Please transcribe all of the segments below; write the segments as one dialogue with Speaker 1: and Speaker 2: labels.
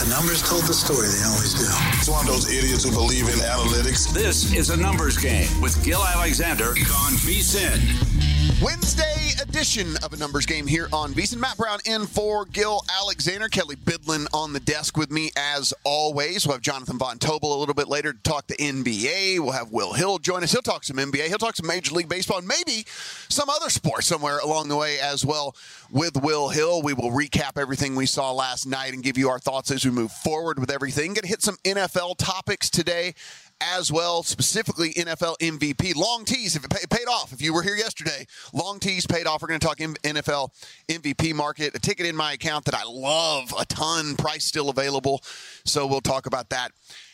Speaker 1: The numbers told the story. They always do.
Speaker 2: It's one of those idiots who believe in analytics.
Speaker 3: This is A Numbers Game with Gil Alexander on VSiN.
Speaker 4: Wednesday edition of A Numbers Game here on VSiN. Matt Brown in for Gil Alexander. Kelly Bidlin on the desk with me as always. We'll have Jonathan Von Tobel a little bit later to talk the NBA. We'll have Will Hill join us. He'll talk some NBA. He'll talk some Major League Baseball and maybe some other sport somewhere along the way as well with Will Hill. We will recap everything we saw last night and give you our thoughts as we move forward with everything. Going to hit some NFL topics today as well, specifically NFL MVP. Long tease, if it paid off. If you were here yesterday, long tease paid off. We're going to talk NFL MVP market. A ticket in my account that I love a ton. Price still available. So we'll talk about that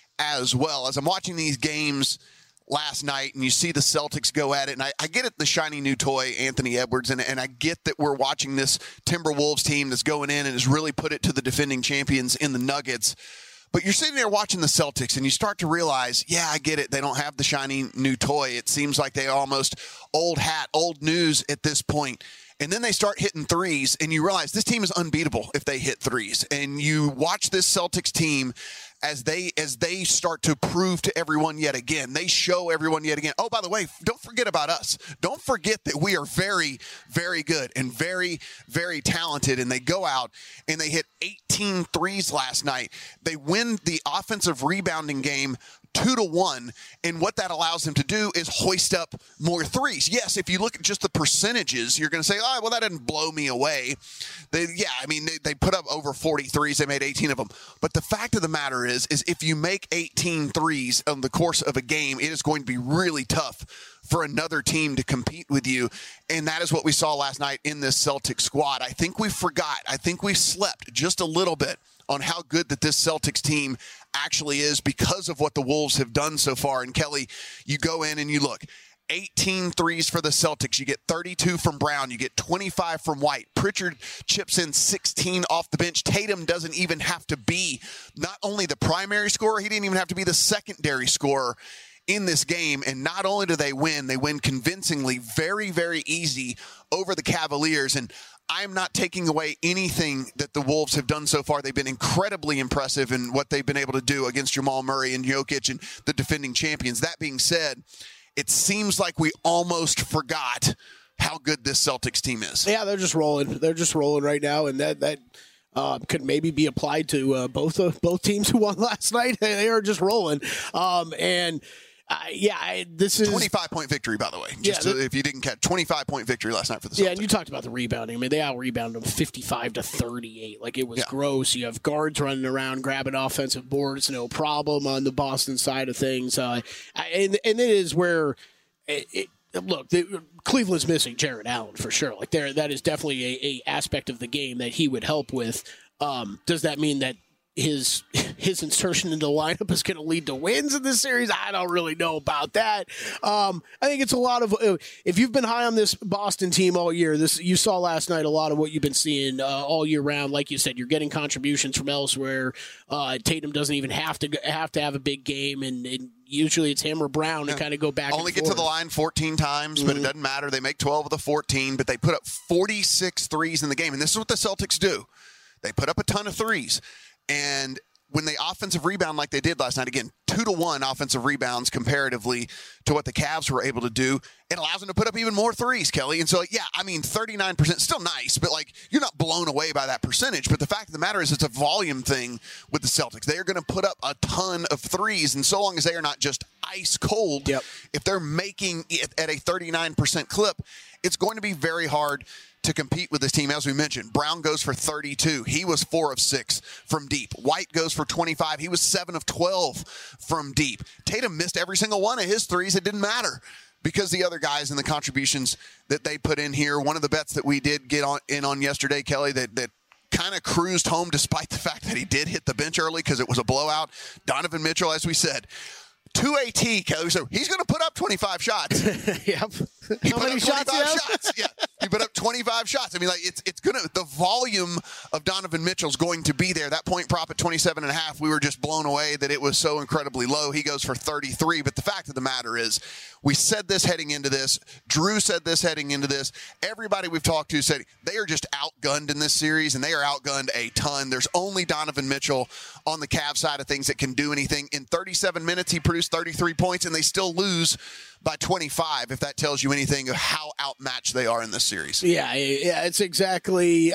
Speaker 4: as well. As I'm watching these games last night and you see the Celtics go at it, and I get it, the shiny new toy, Anthony Edwards, and I get that we're watching this Timberwolves team that's going in and has really put it to the defending champions in the Nuggets. But you're sitting there watching the Celtics, and you start to realize, yeah, I get it. They don't have the shiny new toy. It seems like they almost old hat, old news at this point. And then they start hitting threes, and you realize this team is unbeatable if they hit threes. And you watch this Celtics team as they start to prove to everyone yet again. They show everyone yet again. Oh, by the way, don't forget about us. Don't forget that we are very, very good and very, very talented. And they go out and they hit 18 threes last night. They win the offensive rebounding game 2-1, and what that allows them to do is hoist up more threes. Yes, if you look at just the percentages, you're going to say, oh, well, that didn't blow me away. They put up over 40 threes. They made 18 of them. But the fact of the matter is if you make 18 threes in the course of a game, it is going to be really tough for another team to compete with you. And that is what we saw last night in this Celtics squad. I think we forgot. I think we slept just a little bit on how good that this Celtics team actually is because of what the Wolves have done so far. And Kelly, you go in and you look, 18 threes for the Celtics. You get 32 from Brown. You get 25 from White. Pritchard chips in 16 off the bench. Tatum doesn't even have to be not only the primary scorer, he didn't even have to be the secondary scorer in this game. And not only do they win convincingly, very, very easy over the Cavaliers. And I'm not taking away anything that the Wolves have done so far. They've been incredibly impressive in what they've been able to do against Jamal Murray and Jokic and the defending champions. That being said, it seems like we almost forgot how good this Celtics team is.
Speaker 5: Yeah, they're just rolling. They're just rolling right now, and that could maybe be applied to both teams who won last night. They are just rolling, this is
Speaker 4: 25-point victory, by the way. If you didn't catch, 25-point victory last night for the Celtics.
Speaker 5: Yeah, and you talked about the rebounding. I mean, they out-rebounded them 55-38. Like, it was gross. You have guards running around, grabbing offensive boards, no problem on the Boston side of things. And it is where look, Cleveland's missing Jared Allen for sure. Like, that is definitely a aspect of the game that he would help with. Does that mean that his insertion into the lineup is going to lead to wins in this series? I don't really know about that. I think it's a lot of if you've been high on this Boston team all year, you saw last night a lot of what you've been seeing all year round. Like you said, you're getting contributions from elsewhere. Tatum doesn't even have to have a big game, and usually it's him or Brown to kind of go back.
Speaker 4: Only get to the line 14 times, but it doesn't matter. They make 12 of the 14, but they put up 46 threes in the game, and this is what the Celtics do. They put up a ton of threes. And when they offensive rebound like they did last night, again, 2-1 offensive rebounds comparatively to what the Cavs were able to do, it allows them to put up even more threes, Kelly. And so, 39%, still nice, but you're not blown away by that percentage. But the fact of the matter is it's a volume thing with the Celtics. They are going to put up a ton of threes, and so long as they are not just ice cold, if they're making it at a 39% clip, it's going to be very hard to compete with this team. As we mentioned, Brown goes for 32. He was 4 of 6 from deep. White goes for 25. He was 7 of 12 from deep. Tatum missed every single one of his threes. It didn't matter because the other guys and the contributions that they put in here. One of the bets that we did get on yesterday, Kelly, that kind of cruised home despite the fact that he did hit the bench early because it was a blowout. Donovan Mitchell, as we said, to a T, Kelly. So he's going to put up 25 shots.
Speaker 5: Yep.
Speaker 4: He
Speaker 5: How
Speaker 4: put
Speaker 5: many
Speaker 4: up
Speaker 5: shots?
Speaker 4: 25 shots. Yeah, he put up 25 shots. I mean, like it's gonna, the volume of Donovan Mitchell's going to be there. That point prop at 27.5, we were just blown away that it was so incredibly low. He goes for 33. But the fact of the matter is, we said this heading into this. Drew said this heading into this. Everybody we've talked to said they are just outgunned in this series, and they are outgunned a ton. There's only Donovan Mitchell on the Cavs side of things that can do anything. In 37 minutes, he produced 33 points, and they still lose by 25, if that tells you anything of how outmatched they are in this series.
Speaker 5: Yeah, it's exactly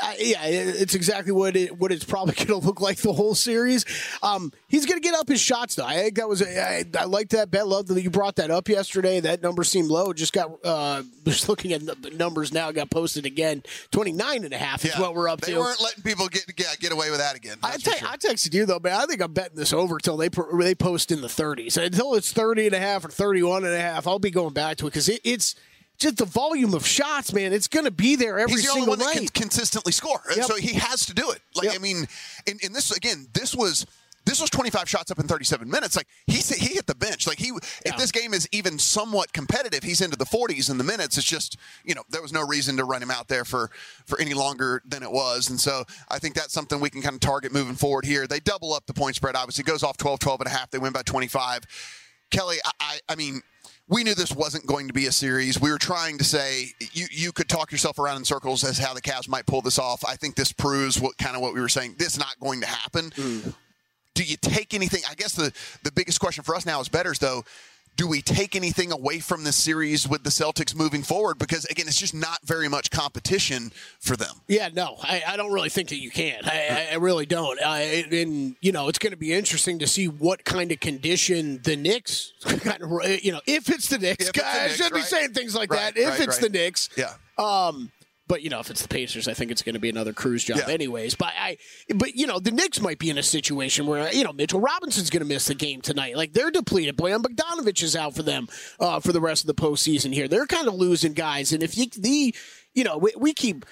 Speaker 5: what it's probably going to look like the whole series. He's going to get up his shots, though. I think that was I like that bet. Love that you brought that up yesterday. That number seemed low. Just looking at the numbers now, got posted again. 29.5 is what we're up to.
Speaker 4: They weren't letting people get away with that again.
Speaker 5: I texted you though, man. I think I'm betting this over until they post in the 30s. Until it's 30.5 or 31.5. I'll be going back to it because it's just the volume of shots, man. It's going to be there every single night.
Speaker 4: He's the only one that can consistently score,
Speaker 5: Yep.
Speaker 4: so he has to do it. I mean, in this again, this was 25 shots up in 37 minutes. Like he hit the bench. Like if this game is even somewhat competitive, he's into the 40s in the minutes. It's just, there was no reason to run him out there for any longer than it was. And so I think that's something we can kind of target moving forward here. They double up the point spread. Obviously, it goes off 12.5. They win by 25. Kelly, I mean, we knew this wasn't going to be a series. We were trying to say you could talk yourself around in circles as how the Cavs might pull this off. I think this proves what we were saying. This is not going to happen. Do you take anything? I guess the biggest question for us now as bettors, though, do we take anything away from this series with the Celtics moving forward? Because, again, it's just not very much competition for them.
Speaker 5: Yeah, no, I don't really think that you can. I really don't. And, it's going to be interesting to see what kind of condition the Knicks, if it's the Knicks. I shouldn't be saying things like that. If it's the Knicks.
Speaker 4: Yeah.
Speaker 5: But, if it's the Pacers, I think it's going to be another cruise job anyways. But the Knicks might be in a situation where, Mitchell Robinson's going to miss the game tonight. Like, they're depleted. Bojan Bogdanović is out for them for the rest of the postseason here. They're kind of losing guys. And if we keep...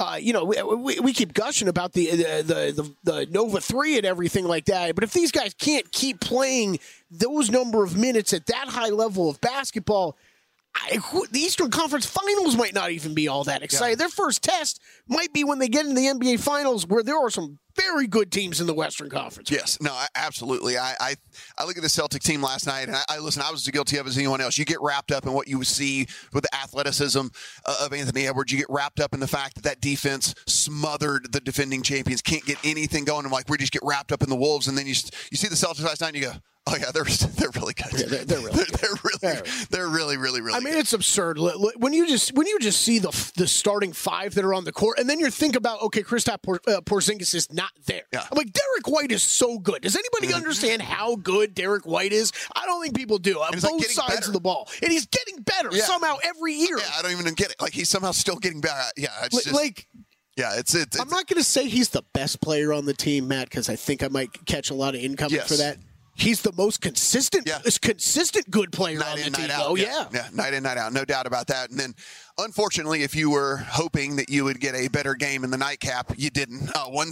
Speaker 5: we keep gushing about the Nova 3 and everything like that. But if these guys can't keep playing those number of minutes at that high level of basketball, the Eastern Conference Finals might not even be all that exciting. Yeah. Their first test might be when they get in the NBA Finals, where there are some very good teams in the Western Conference.
Speaker 4: Yes, no, absolutely. I look at the Celtic team last night, and I was as guilty of as anyone else. You get wrapped up in what you see with the athleticism of Anthony Edwards. You get wrapped up in the fact that defense smothered the defending champions, can't get anything going. And we just get wrapped up in the Wolves, and then you see the Celtics last night, and you go, oh yeah, they're really good.
Speaker 5: Yeah, they're
Speaker 4: really good.
Speaker 5: I mean, it's absurd when you just see the starting five that are on the court, and then you think about, okay, Kristaps Porzingis is not there.
Speaker 4: Yeah.
Speaker 5: I'm like, Derek White is so good. Does anybody understand how good Derek White is? I don't think people do. On both sides of the ball, and he's getting better somehow every year.
Speaker 4: Yeah, I don't even get it. Like he's somehow still getting better. Yeah, it's just, yeah, it's.
Speaker 5: I'm not going to say he's the best player on the team, Matt, because I think I might catch a lot of income for that. He's the most consistent good player
Speaker 4: night
Speaker 5: on
Speaker 4: in,
Speaker 5: the team,
Speaker 4: night out.
Speaker 5: though.
Speaker 4: Yeah, night in, night out. No doubt about that. And then, unfortunately, if you were hoping that you would get a better game in the nightcap, you didn't.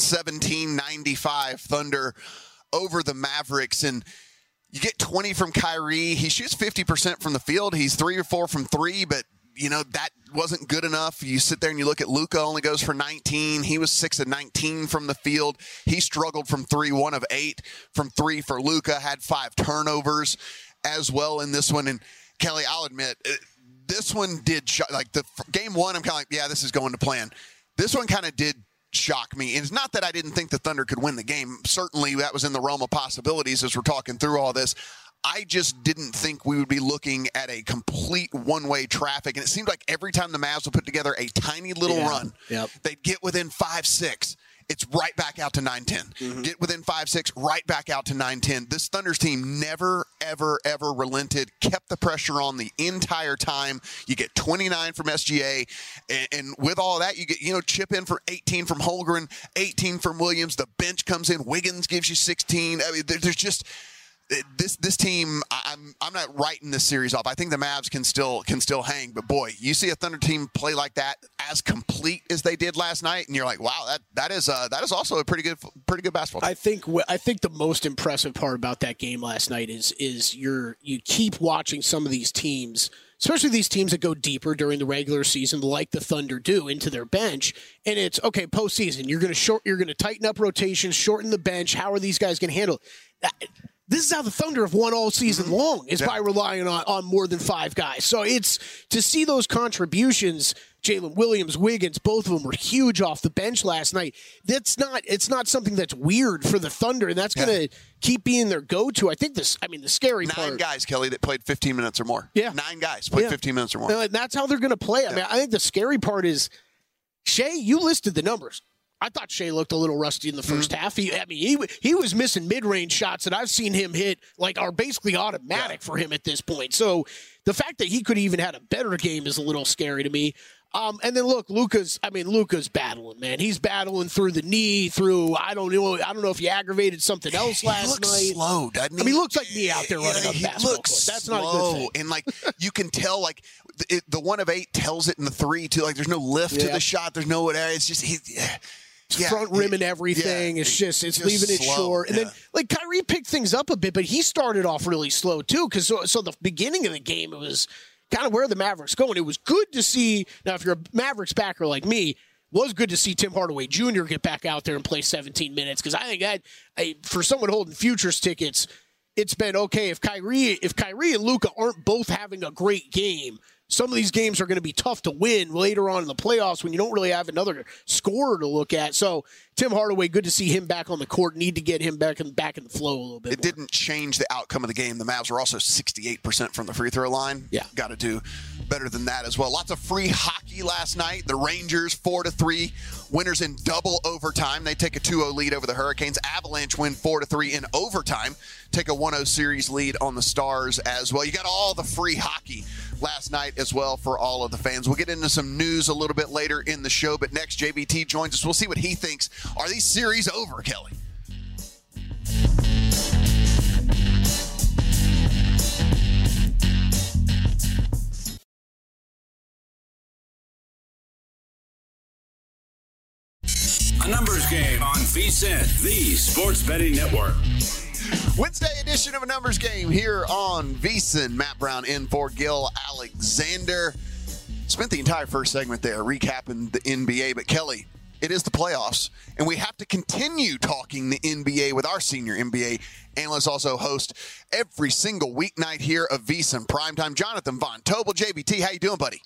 Speaker 4: 117-95 Thunder over the Mavericks. And you get 20 from Kyrie. He shoots 50% from the field. He's 3 or 4 from 3, but that wasn't good enough. You sit there and you look at Luka, only goes for 19. He was 6 of 19 from the field. He struggled from 3, 1 of 8 from 3 for Luka, had 5 turnovers as well in this one. And Kelly, I'll admit, this one did like the game one. I'm kind of like, yeah, this is going to plan. This one kind of did shock me. And it's not that I didn't think the Thunder could win the game. Certainly that was in the realm of possibilities as we're talking through all this. I just didn't think we would be looking at a complete one-way traffic. And it seemed like every time the Mavs would put together a tiny little run, they'd get within 5-6. It's right back out to 9-10. Mm-hmm. Get within 5-6, right back out to 9-10. This Thunder's team never, ever, ever relented, kept the pressure on the entire time. You get 29 from SGA. And with all that, you get, chip in for 18 from Holmgren, 18 from Williams. The bench comes in. Wiggins gives you 16. I mean, there's just... this team, I'm not writing this series off. I think the Mavs can still hang, but boy, you see a Thunder team play like that as complete as they did last night, and you're like, wow, that is also a pretty good basketball team.
Speaker 5: I think the most impressive part about that game last night is you keep watching some of these teams, especially these teams that go deeper during the regular season, like the Thunder do, into their bench, and it's okay. Postseason, you're going to tighten up rotations, shorten the bench. How are these guys going to handle it? This is how the Thunder have won all season long, is by relying on more than 5 guys. So it's to see those contributions. Jalen Williams, Wiggins, both of them were huge off the bench last night. It's not something that's weird for the Thunder, and that's going to keep being their go-to. I think the scary part.
Speaker 4: 9 guys, Kelly, that played 15 minutes or more.
Speaker 5: Yeah.
Speaker 4: 9 guys played 15 minutes or more.
Speaker 5: And that's how they're going to play. I mean, I think the scary part is, Shea, you listed the numbers. I thought Shea looked a little rusty in the first half. He was missing mid-range shots that I've seen him hit are basically automatic for him at this point. So the fact that he could have even had a better game is a little scary to me. And then look, Luka's battling, man. He's battling through the knee, I don't know if he aggravated something else last night.
Speaker 4: He looks slow, doesn't he?
Speaker 5: I mean, he looks like me out there running up basketball court. That's not a good thing.
Speaker 4: And you can tell the 1 of 8 tells it in the 3 too. There's no lift to the shot. There's no whatever. It's just
Speaker 5: front rim and everything. It's leaving it short. And then Kyrie picked things up a bit, but he started off really slow too. Because so the beginning of the game, it was kind of where the Mavericks going. It was good to see. Now, if you're a Mavericks backer like me, was good to see Tim Hardaway Jr. get back out there and play 17 minutes. Because I think that for someone holding futures tickets, it's been okay. If Kyrie and Luka aren't both having a great game, some of these games are going to be tough to win later on in the playoffs when you don't really have another scorer to look at. So Tim Hardaway, good to see him back on the court. Need to get him back in the flow a little bit.
Speaker 4: It didn't change the outcome of the game. The Mavs were also 68% from the free throw line.
Speaker 5: Yeah,
Speaker 4: got to do better than that as well. Lots of free hockey last night. The Rangers 4-3 winners in double overtime. They take a 2-0 lead over the Hurricanes. Avalanche win 4-3 in overtime. Take a 1-0 series lead on the Stars as well. You got all the free hockey last night as well for all of the fans. We'll get into some news a little bit later in the show, but next JVT joins us. We'll see what he thinks. Are these series over, Kelly?
Speaker 3: A numbers game on VSiN, the sports betting network.
Speaker 4: Wednesday edition of A Numbers Game here on VSiN. Matt Brown in for Gil Alexander. Spent the entire first segment there recapping the NBA, but Kelly, it is the playoffs, and we have to continue talking the NBA with our senior NBA analyst, also host every single weeknight here of VSiN Primetime, Jonathan Von Tobel. JVT, how you doing, buddy?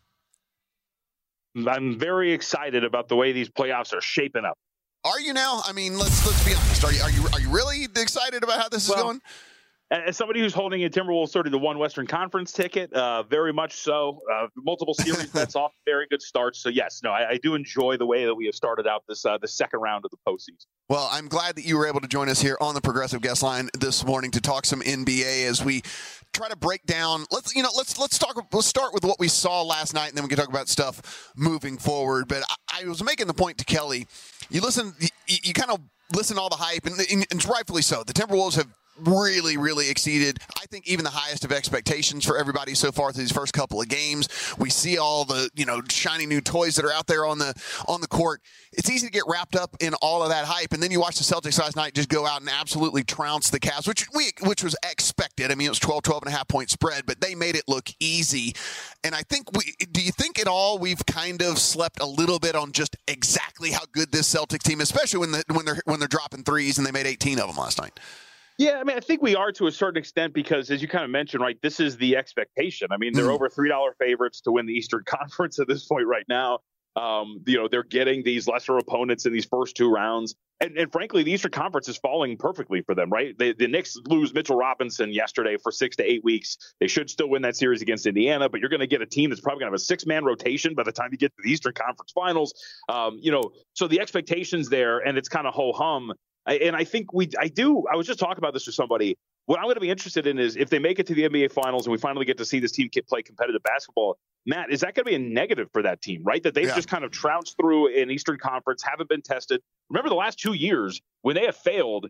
Speaker 6: I'm very excited about the way these playoffs are shaping up.
Speaker 4: Are you now? I mean, let's be honest. Are you really excited about how this is going?
Speaker 6: As somebody who's holding a Timberwolves sort of the one Western Conference ticket, very much so. Multiple series bets off very good starts. So yes, no, I do enjoy the way that we have started out this the second round of the postseason.
Speaker 4: Well, I'm glad that you were able to join us here on the Progressive Guest Line this morning to talk some NBA as we try to break down. Let's start with what we saw last night, and then we can talk about stuff moving forward. But I was making the point to Kelly. You kind of listen to all the hype, and rightfully so. The Timberwolves have really, really exceeded, I think, even the highest of expectations for everybody so far through these first couple of games. We see all the, shiny new toys that are out there on the court. It's easy to get wrapped up in all of that hype, and then you watch the Celtics last night just go out and absolutely trounce the Cavs, which was expected. I mean, it was 12.5 point spread, but they made it look easy. And I think do you think at all we've kind of slept a little bit on just exactly how good this Celtics team, especially when they're dropping threes, and they made 18 of them last night?
Speaker 6: Yeah, I mean, I think we are to a certain extent because, as you kind of mentioned, right, this is the expectation. I mean, they're over $3 favorites to win the Eastern Conference at this point right now. They're getting these lesser opponents in these first 2 rounds. And frankly, the Eastern Conference is falling perfectly for them, right? The Knicks lose Mitchell Robinson yesterday for 6 to 8 weeks. They should still win that series against Indiana, but you're going to get a team that's probably going to have a 6-man rotation by the time you get to the Eastern Conference Finals. So the expectation's there, and it's kind of ho-hum. And I think I was just talking about this with somebody. What I'm going to be interested in is if they make it to the NBA Finals and we finally get to see this team play competitive basketball, Matt, is that going to be a negative for that team, right? That they've just kind of trounced through an Eastern Conference, haven't been tested. Remember the last 2 years when they have failed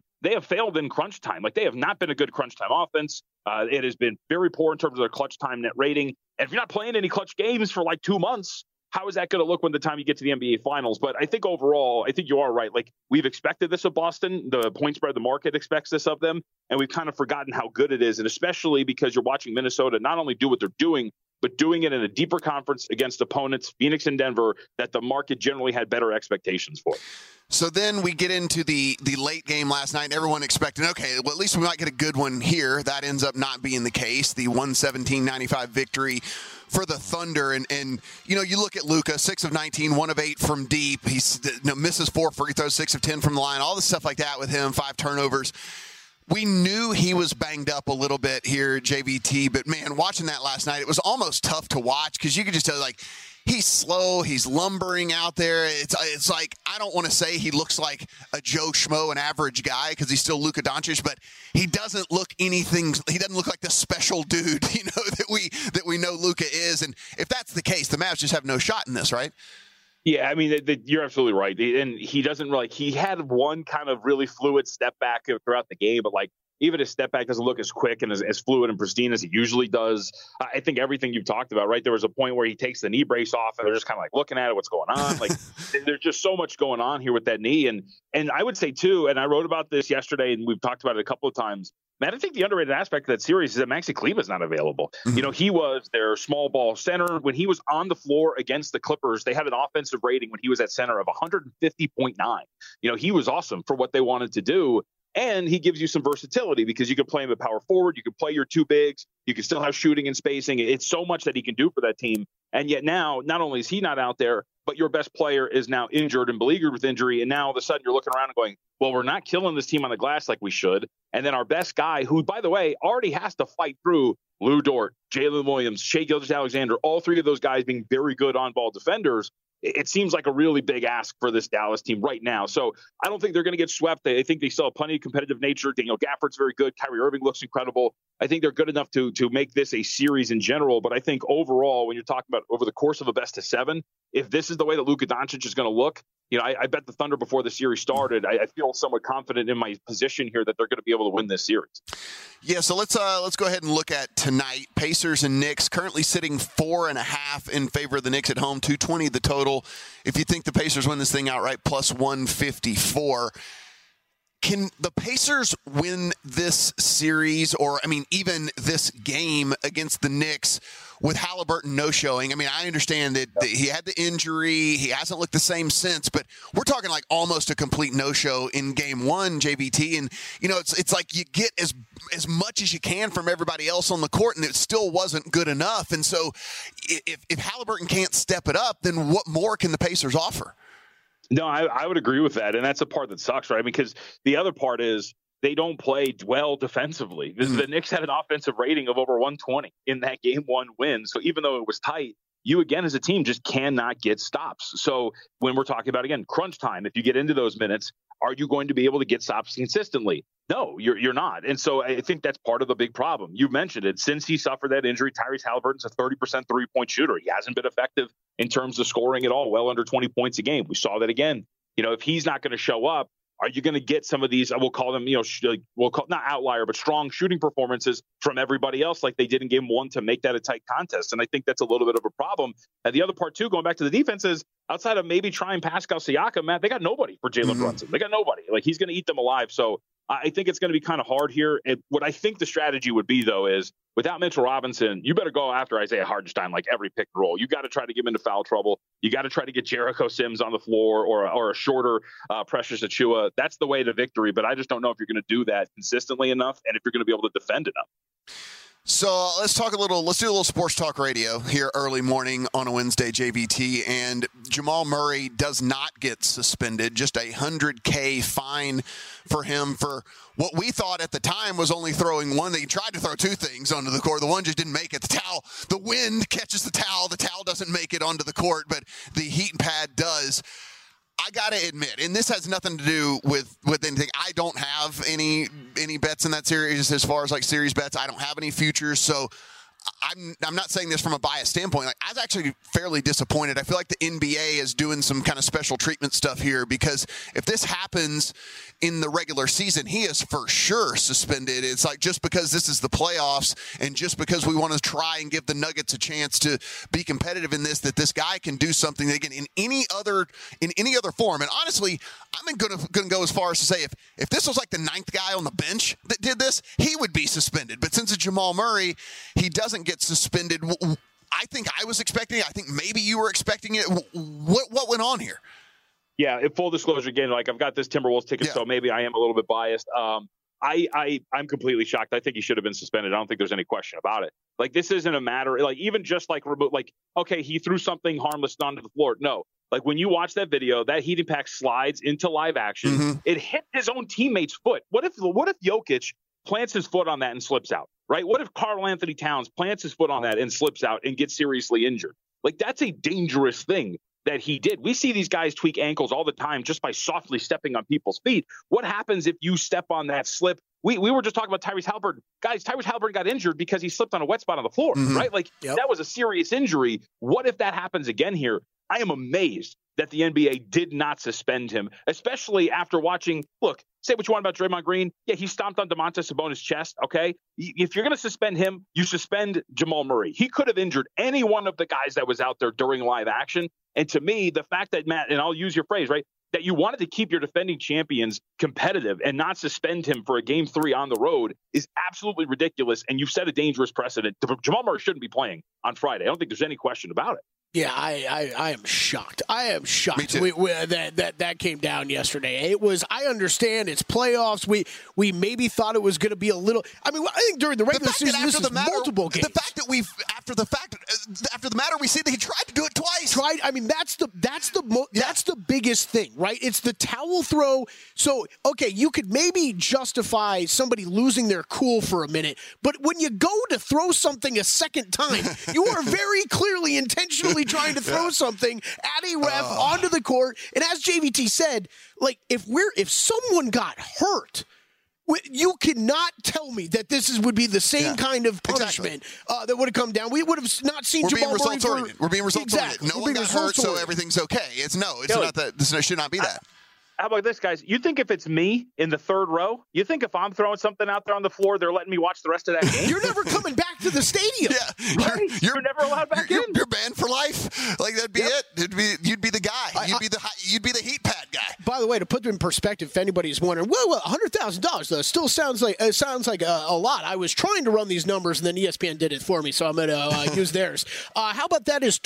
Speaker 6: in crunch time. Like, they have not been a good crunch time offense. It has been very poor in terms of their clutch time net rating. And if you're not playing any clutch games for like 2 months, how is that going to look when the time you get to the NBA Finals? But I think overall, I think you are right. Like, we've expected this of Boston. The point spread, the market expects this of them. And we've kind of forgotten how good it is. And especially because you're watching Minnesota not only do what they're doing, but doing it in a deeper conference against opponents, Phoenix and Denver, that the market generally had better expectations for.
Speaker 4: So then we get into the late game last night, and everyone expecting, okay, well, at least we might get a good one here. That ends up not being the case. The 117-95 victory for the Thunder. And you know, you look at Luka, 6 of 19, 1 of 8 from deep. He misses 4 free throws, 6 of 10 from the line, all the stuff like that with him, 5 turnovers. We knew he was banged up a little bit here, JVT, but man, watching that last night, it was almost tough to watch because you could just tell, like, he's slow, he's lumbering out there. It's like, I don't want to say he looks like a Joe Schmo, an average guy, because he's still Luka Doncic, but he doesn't look anything. He doesn't look like the special dude, you know, that we know Luka is. And if that's the case, the Mavs just have no shot in this, right?
Speaker 6: Yeah, I mean, you're absolutely right. And he doesn't really, he had one kind of really fluid step back throughout the game, but like, even his step back doesn't look as quick and as fluid and pristine as he usually does. I think everything you've talked about, right? There was a point where he takes the knee brace off and they're just kind of like looking at it, what's going on? Like, there's just so much going on here with that knee. And I would say too, and I wrote about this yesterday and we've talked about it a couple of times, Matt, I think the underrated aspect of that series is that Maxi Kleber is not available. Mm-hmm. You know, he was their small ball center. When he was on the floor against the Clippers, they had an offensive rating when he was at center of 150.9. You know, he was awesome for what they wanted to do. And he gives you some versatility because you can play him at power forward. You can play your two bigs. You can still have shooting and spacing. It's so much that he can do for that team. And yet now, not only is he not out there, but your best player is now injured and beleaguered with injury. And now all of a sudden you're looking around and going, well, we're not killing this team on the glass like we should. And then our best guy, who, by the way, already has to fight through Lou Dort, Jalen Williams, Shai Gilgeous-Alexander, all three of those guys being very good on-ball defenders. It seems like a really big ask for this Dallas team right now. So I don't think they're going to get swept. I think they still have plenty of competitive nature. Daniel Gafford's very good. Kyrie Irving looks incredible. I think they're good enough to make this a series in general. But I think overall, when you're talking about over the course of a best of 7, if this is the way that Luka Doncic is going to look, you know, I bet the Thunder before the series started, I feel somewhat confident in my position here that they're going to be able to win this series.
Speaker 4: Yeah, so let's go ahead and look at tonight. Pacers and Knicks currently sitting 4.5 in favor of the Knicks at home, 220 the total. If you think the Pacers win this thing outright, plus 154. Can the Pacers win this series, or, I mean, even this game against the Knicks with Halliburton no-showing? I mean, I understand that he had the injury. He hasn't looked the same since, but we're talking like almost a complete no-show in game 1, JVT. And, you know, it's like you get as much as you can from everybody else on the court, and it still wasn't good enough. And so if Halliburton can't step it up, then what more can the Pacers offer?
Speaker 6: No, I would agree with that. And that's the part that sucks, right? Because the other part is they don't play well defensively. The Knicks had an offensive rating of over 120 in that game 1 win. So even though it was tight, you again as a team just cannot get stops. So when we're talking about, again, crunch time, if you get into those minutes, are you going to be able to get stops consistently? No, you're not. And so I think that's part of the big problem. You mentioned it. Since he suffered that injury, Tyrese Halliburton's a 30% three-point shooter. He hasn't been effective in terms of scoring at all, well under 20 points a game. We saw that again. You know, if he's not going to show up, are you going to get some of these, we'll call them, you know, we'll call not outlier, but strong shooting performances from everybody else like they did in game 1 to make that a tight contest? And I think that's a little bit of a problem. And the other part, too, going back to the defense is outside of maybe trying Pascal Siakam, Matt, they got nobody for Jalen Brunson. They got nobody. Like, he's going to eat them alive. So I think it's going to be kind of hard here. And what I think the strategy would be, though, is without Mitchell Robinson, you better go after Isaiah Hartenstein like every pick and roll. You got to try to get him into foul trouble. You got to try to get Jericho Sims on the floor or a shorter Precious Achiuwa. That's the way to victory. But I just don't know if you're going to do that consistently enough and if you're going to be able to defend enough.
Speaker 4: So let's do a little sports talk radio here early morning on a Wednesday, JVT. And Jamal Murray does not get suspended, just a $100K fine for him for what we thought at the time was only throwing one. He tried to throw 2 things onto the court. The one just didn't make it. The wind catches the towel. The towel doesn't make it onto the court, but the heat pad does. I got to admit, and this has nothing to do with anything. I don't have any any bets in that series as far as like series bets. I don't have any futures, so I'm not saying this from a biased standpoint. Like, I was actually fairly disappointed. I feel like the NBA is doing some kind of special treatment stuff here, because if this happens in the regular season, he is for sure suspended. It's like, just because this is the playoffs and just because we want to try and give the Nuggets a chance to be competitive in this, that this guy can do something that, again, in any other form. And honestly, I'm going to go as far as to say if this was like the 9th guy on the bench that did this, he would be suspended. But since it's Jamal Murray, he doesn't get suspended. I think I was expecting it. I think maybe you were expecting it. What went on here?
Speaker 6: Yeah, in full disclosure, again, like, I've got this Timberwolves ticket, so maybe I am a little bit biased. I'm completely shocked. I think he should have been suspended. I don't think there's any question about it. Like, this isn't a matter, like, even just like okay, he threw something harmless onto the floor. No, like, when you watch that video, that heat impact slides into live action. It hit his own teammate's foot. What if Jokic plants his foot on that and slips out, right? What if Karl Anthony Towns plants his foot on that and slips out and gets seriously injured? Like, that's a dangerous thing that he did. We see these guys tweak ankles all the time just by softly stepping on people's feet. What happens if you step on that slip? We were just talking about Tyrese Haliburton. Guys, Tyrese Haliburton got injured because he slipped on a wet spot on the floor, right? Like, that was a serious injury. What if that happens again here? I am amazed that the NBA did not suspend him, especially after watching. Look, say what you want about Draymond Green. Yeah, he stomped on Domantas Sabonis' chest, okay? If you're going to suspend him, you suspend Jamal Murray. He could have injured any one of the guys that was out there during live action. And to me, the fact that, Matt, and I'll use your phrase, right, that you wanted to keep your defending champions competitive and not suspend him for a Game 3 on the road is absolutely ridiculous, and you've set a dangerous precedent. Jamal Murray shouldn't be playing on Friday. I don't think there's any question about it.
Speaker 5: Yeah, I am shocked. I am shocked.
Speaker 4: Me too.
Speaker 5: That came down yesterday. It was. I understand it's playoffs. We maybe thought it was going to be a little. I mean, I think during the regular season, this is multiple games.
Speaker 4: The fact that after the matter, we see that he tried to do it twice.
Speaker 5: I mean, that's the biggest thing, right? It's the towel throw. So, okay, you could maybe justify somebody losing their cool for a minute, but when you go to throw something a second time, you are very clearly intentionally trying to throw something at a ref onto the court. And as JVT said, like, if someone got hurt, you cannot tell me that this would be the same kind of punishment that would have come down. We would have not seen Jamal Murray.
Speaker 4: We're being results-oriented. No one got hurt, so everything's okay. It's not that. This should not be that.
Speaker 6: How about this, guys? You think if it's me in the third row, you think if I'm throwing something out there on the floor, they're letting me watch the rest of that game?
Speaker 5: You're never coming back to the stadium.
Speaker 4: Yeah,
Speaker 6: right? You're never allowed back in.
Speaker 4: You're banned for life. Like, that'd be it. You'd be the guy. You'd be the heat pad guy.
Speaker 5: By the way, to put it in perspective, if anybody's wondering, well, $100,000 though still sounds like a lot. I was trying to run these numbers, and then ESPN did it for me, so I'm going to use theirs. How about that is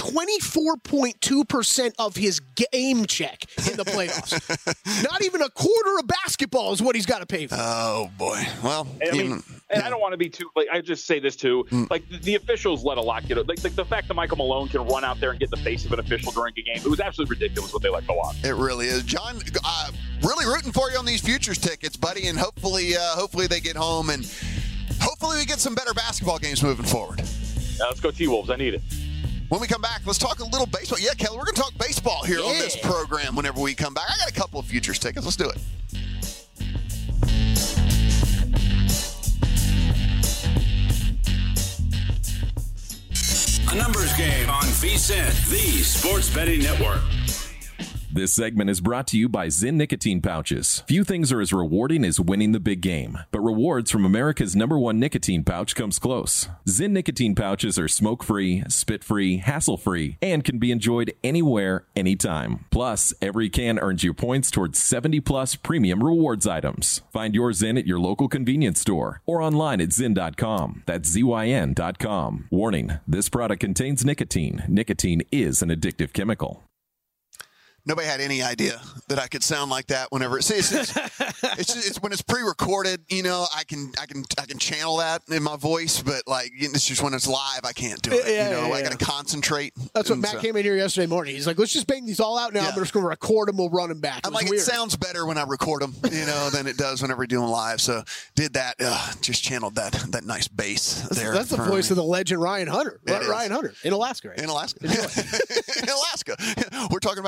Speaker 5: 24.2% of his game check in the playoffs. Not even a quarter of basketball is what he's got to pay for.
Speaker 4: Oh, boy. Well,
Speaker 6: and I don't want to be too, like, I just say this too, like, the officials let a lot get, like the fact that Michael Malone can run out there and get the face of an official during a game, it was absolutely ridiculous what they let go on.
Speaker 4: It really is. John, really rooting for you on these futures tickets, buddy, and hopefully they get home, and hopefully we get some better basketball games moving forward.
Speaker 6: Let's go T-Wolves. I need it.
Speaker 4: When we come back, let's talk a little baseball. Yeah, Kelly, we're going to talk baseball here on this program whenever we come back. I got a couple of futures tickets. Let's do it.
Speaker 3: A numbers game on VSiN, the sports betting network.
Speaker 7: This segment is brought to you by Zyn nicotine pouches. Few things are as rewarding as winning the big game, but rewards from America's #1 nicotine pouch comes close. Zyn nicotine pouches are smoke-free, spit-free, hassle-free, and can be enjoyed anywhere, anytime. Plus, every can earns you points towards 70-plus premium rewards items. Find your Zyn at your local convenience store or online at Zyn.com. That's ZYN.com. Warning, this product contains nicotine. Nicotine is an addictive chemical.
Speaker 4: Nobody had any idea that I could sound like that whenever it's when it's pre-recorded. You know, I can channel that in my voice, but like it's just when it's live, I can't do it. I got to concentrate.
Speaker 5: That's what Matt came in here yesterday morning. He's like, "Let's just bang these all out now. I'm just going to record them. We'll run them back."
Speaker 4: I'm like, weird. It sounds better when I record them, than it does whenever we're doing live. So did that. Just channeled that nice bass there.
Speaker 5: That's the voice of the legend Ryan Hunter. Ryan Hunter in Alaska. Right?
Speaker 4: In Alaska. In Alaska. We're talking about you in Alaska.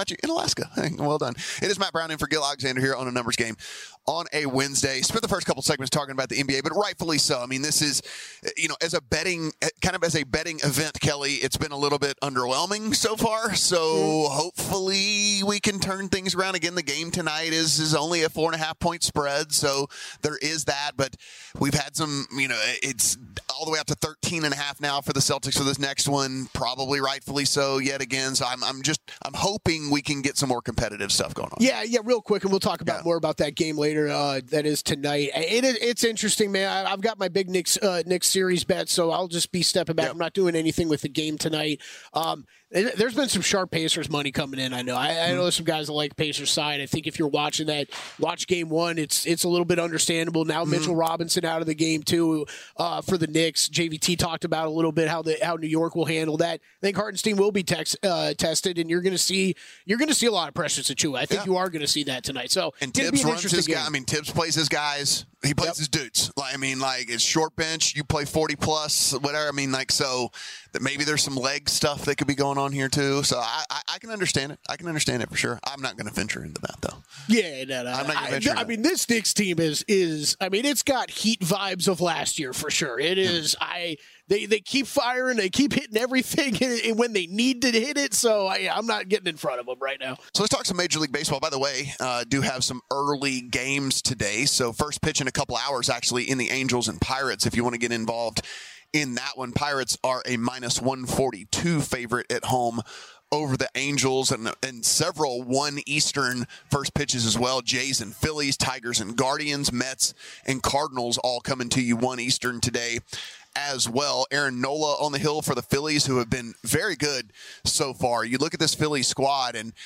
Speaker 4: Alaska. Hey, well done. It is Matt Brown in for Gil Alexander here on A Numbers Game on a Wednesday. Spent the first couple segments talking about the NBA, but rightfully so. I mean, this is, as a betting event, Kelly, it's been a little bit underwhelming so far. So hopefully we can turn things around. Again, the game tonight is only a 4.5 point spread. So there is that, but we've had some, it's all the way up to 13.5 now for the Celtics for this next one. Probably rightfully so yet again. So I'm hoping we can get some more competitive stuff going on.
Speaker 5: Yeah, real quick, and we'll talk about more about that game later. That is tonight. It's interesting, man. I've got my big Knicks series bet, so I'll just be stepping back. I'm not doing anything with the game tonight. There's been some sharp Pacers money coming in. I know. I know there's some guys that like Pacers side. I think if you're watching that, watch game one. It's a little bit understandable. Now Mitchell Robinson out of the game too for the Knicks. JVT talked about a little bit how New York will handle that. I think Hartenstein will be tested, and you're going to see a lot of pressure to Achua. I think you are going to see that tonight. So
Speaker 4: and Tibbs runs his guy. Tibbs plays his guys. He plays his dudes. It's short bench. You play 40 plus, whatever. So that maybe there's some leg stuff that could be going on here too. So I can understand it. I can understand it for sure. I'm not going to venture into that though.
Speaker 5: Yeah, no.
Speaker 4: I'm not going to venture.
Speaker 5: This Knicks team is. It's got Heat vibes of last year for sure. It is. They keep firing. They keep hitting everything when they need to hit it. So I'm not getting in front of them right now.
Speaker 4: So let's talk some Major League Baseball. By the way, do have some early games today. So first pitch in a couple hours actually in the Angels and Pirates if you want to get involved in that one. Pirates are a -142 favorite at home over the Angels and several 1 Eastern first pitches as well. Jays and Phillies, Tigers and Guardians, Mets and Cardinals all coming to you 1 Eastern today as well. Aaron Nola on the hill for the Phillies, who have been very good so far. You look at this Phillies squad, and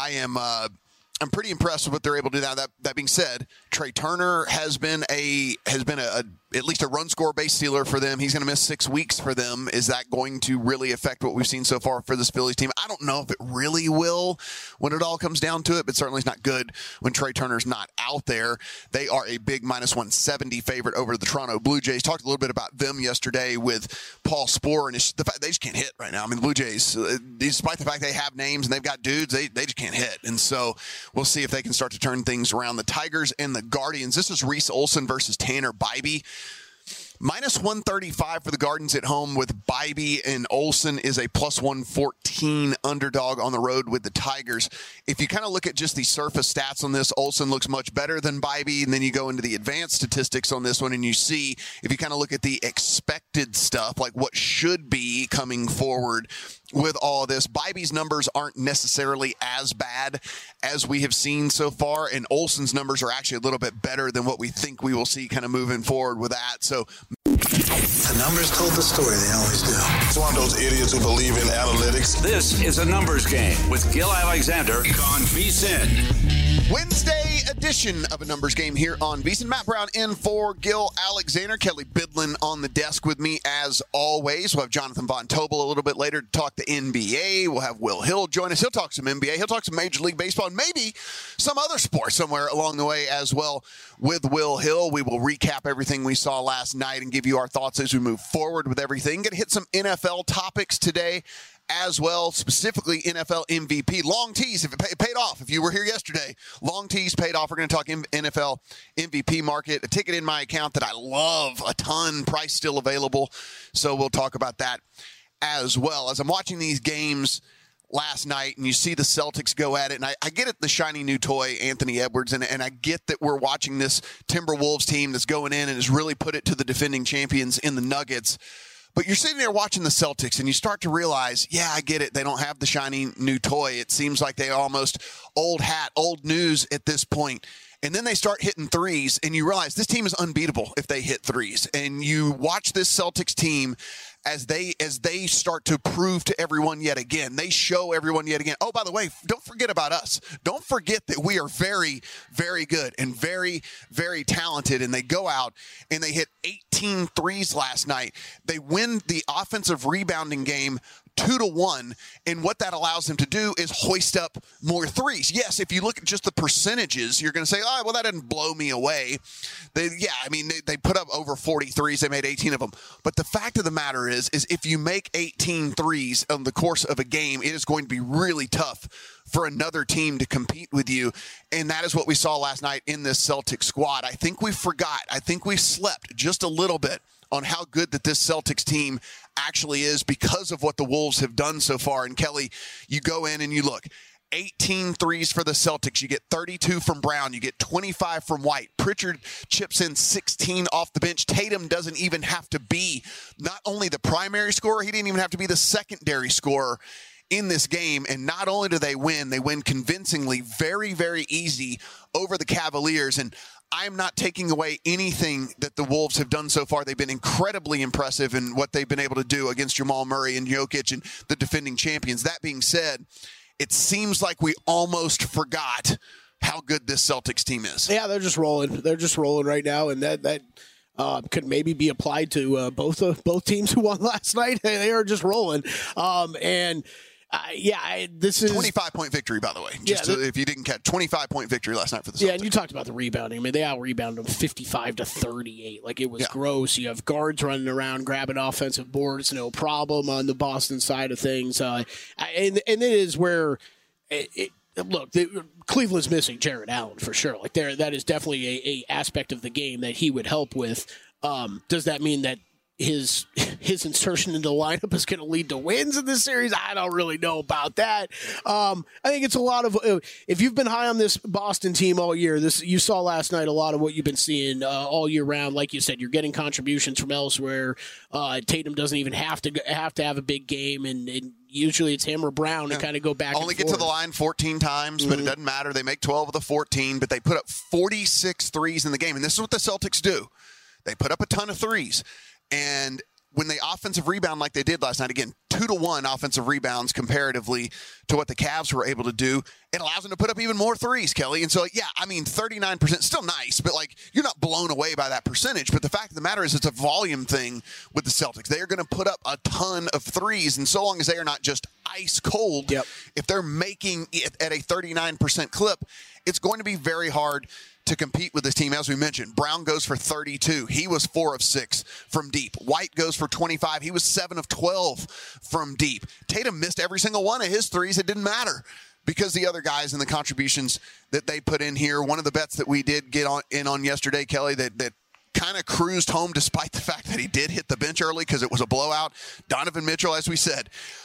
Speaker 4: I'm pretty impressed with what they're able to do now. That being said, Trey Turner has been at least a run score base stealer for them. He's going to miss 6 weeks for them. Is that going to really affect what we've seen so far for this Phillies team? I don't know if it really will when it all comes down to it, but certainly it's not good when Trey Turner's not out there. They are a big -170 favorite over the Toronto Blue Jays. Talked a little bit about them yesterday with Paul Sporer, and it's the fact they just can't hit right now. The Blue Jays, despite the fact they have names and they've got dudes, they just can't hit. And so we'll see if they can start to turn things around. The Tigers and the Guardians. This is Reese Olson versus Tanner Bybee. -135 for the Gardens at home with Bybee, and Olson is a +114 underdog on the road with the Tigers. If you kind of look at just the surface stats on this, Olson looks much better than Bybee, and then you go into the advanced statistics on this one, and you see, if you kind of look at the expected stuff, like what should be coming forward with all of this, Bybee's numbers aren't necessarily as bad as we have seen so far, and Olson's numbers are actually a little bit better than what we think we will see kind of moving forward with that. So
Speaker 1: the numbers told the story. They always do.
Speaker 2: It's one of those idiots who believe in analytics.
Speaker 3: This is A Numbers Game with Gil Alexander on VSiN.
Speaker 4: Wednesday edition of A Numbers Game here on VSiN. Matt Brown in for Gil Alexander. Kelly Bidlin on the desk with me as always. We'll have Jonathan Von Tobel a little bit later to talk the NBA. We'll have Will Hill join us. He'll talk some NBA. He'll talk some Major League Baseball and maybe some other sport somewhere along the way as well with Will Hill. We will recap everything we saw last night and give you our thoughts as we move forward with everything. Going to hit some NFL topics today as well, specifically NFL MVP. Long tease, if it paid off. If you were here yesterday, long tease paid off. We're going to talk NFL MVP market. A ticket in my account that I love a ton. Price still available. So we'll talk about that as well. As I'm watching these games last night and you see the Celtics go at it, and I get it, the shiny new toy, Anthony Edwards, and I get that we're watching this Timberwolves team that's going in and has really put it to the defending champions in the Nuggets. But you're sitting there watching the Celtics, and you start to realize, yeah, I get it. They don't have the shiny new toy. It seems like they almost old hat, old news at this point. And then they start hitting threes, and you realize this team is unbeatable if they hit threes. And you watch this Celtics team as they start to prove to everyone yet again. They show everyone yet again, oh, by the way, don't forget about us. Don't forget that we are very, very good and very, very talented. And they go out and they hit 18 threes last night. They win the offensive rebounding game 2-1, and what that allows them to do is hoist up more threes. Yes, if you look at just the percentages, you're going to say, oh, well, that didn't blow me away. They put up over 40 threes. They made 18 of them. But the fact of the matter is if you make 18 threes in the course of a game, it is going to be really tough for another team to compete with you. And that is what we saw last night in this Celtics squad. I think we forgot. I think we slept just a little bit on how good that this Celtics team actually is because of what the Wolves have done so far. And Kelly, you go in and you look, 18 threes for the Celtics. You get 32 from Brown. You get 25 from White. Pritchard chips in 16 off the bench. Tatum doesn't even have to be not only the primary scorer, he didn't even have to be the secondary scorer in this game. And not only do they win convincingly, very, very easy over the Cavaliers. And I'm not taking away anything that the Wolves have done so far. They've been incredibly impressive in what they've been able to do against Jamal Murray and Jokic and the defending champions. That being said, it seems like we almost forgot how good this Celtics team is.
Speaker 5: Yeah, they're just rolling. They're just rolling right now, and that could maybe be applied to both teams who won last night. They are just rolling, this is
Speaker 4: 25-point victory, by the way. If you didn't catch, 25-point victory last night for the Celtics.
Speaker 5: Yeah, and you talked about the rebounding. I mean, they out-rebounded them 55-38. Like, it was gross. You have guards running around, grabbing offensive boards, no problem on the Boston side of things. And it is where Cleveland's missing Jared Allen for sure. Like, that is definitely a aspect of the game that he would help with. Does that mean that his insertion into the lineup is going to lead to wins in this series? I don't really know about that. I think it's a lot of if you've been high on this Boston team all year, you saw last night a lot of what you've been seeing all year round. Like you said, you're getting contributions from elsewhere. Tatum doesn't even have to have a big game, and usually it's him or Brown to kind of go back.
Speaker 4: Only get to the line 14 times, but it doesn't matter. They make 12 of the 14, but they put up 46 threes in the game, and this is what the Celtics do. They put up a ton of threes. And when they offensive rebound like they did last night, again, 2-1 offensive rebounds comparatively to what the Cavs were able to do, it allows them to put up even more threes, Kelly. And so, 39%, still nice, but you're not blown away by that percentage. But the fact of the matter is it's a volume thing with the Celtics. They are going to put up a ton of threes, and so long as they are not just ice cold, if they're making it at a 39% clip, it's going to be very hard to compete with this team. As we mentioned, Brown goes for 32. He was 4 of 6 from deep. White goes for 25. He was 7 of 12 from deep. Tatum missed every single one of his threes. It didn't matter because the other guys and the contributions that they put in here. One of the bets that we did get on yesterday, Kelly, that kind of cruised home despite the fact that he did hit the bench early because it was a blowout. Donovan Mitchell, as we said,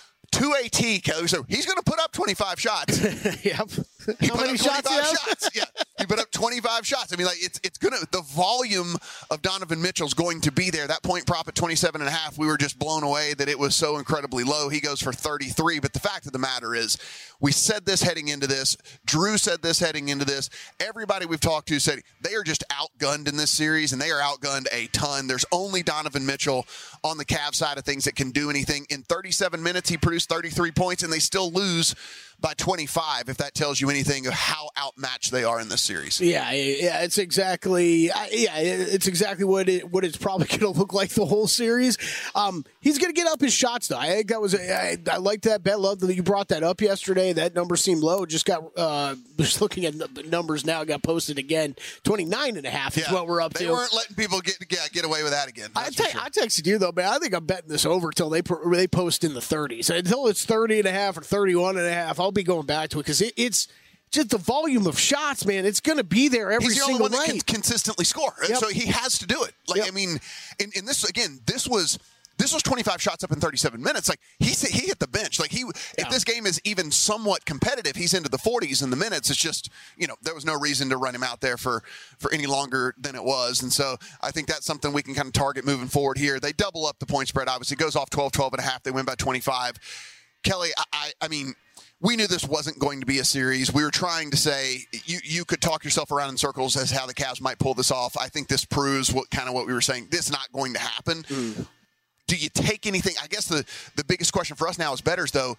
Speaker 4: 2 Kelly. So he's going to put up 25 shots.
Speaker 5: Yep.
Speaker 4: How many shots? Yeah. He put up 25 shots. I mean, it's going to, the volume of Donovan Mitchell's going to be there. That point prop at 27.5, we were just blown away that it was so incredibly low. He goes for 33. But the fact of the matter is, we said this heading into this. Drew said this heading into this. Everybody we've talked to said they are just outgunned in this series, and they are outgunned a ton. There's only Donovan Mitchell on the Cavs side of things that can do anything. In 37 minutes, he produced 33 points, and they still lose by 25, if that tells you anything of how outmatched they are in this series.
Speaker 5: Yeah, it's exactly what it's probably going to look like the whole series. He's going to get up his shots, though. I think that was I liked that bet. Love that you brought that up yesterday. That number seemed low. Just looking at the numbers now, got posted again. 29.5 is what we're up to.
Speaker 4: They weren't letting people get away with that again.
Speaker 5: I texted you though, man. I think I'm betting this over until they post in the 30s. Until it's 30.5 or 31.5. I'll be going back to it because it's just the volume of shots, man. It's going to be there every single night. He's the only one that can consistently score, and so he has to do it. I mean, in this again, this was 25 shots up in 37 minutes. He hit the bench. If this game is even somewhat competitive, he's into the 40s in the minutes. It's just, there was no reason to run him out there for any longer than it was. And so I think that's something we can kind of target moving forward here. They double up the point spread, obviously. It goes off 12.5. They win by 25. Kelly, I mean, we knew this wasn't going to be a series. We were trying to say you could talk yourself around in circles as how the Cavs might pull this off. I think this proves what we were saying. This is not going to happen. Do you take anything? I guess the biggest question for us now as bettors, though,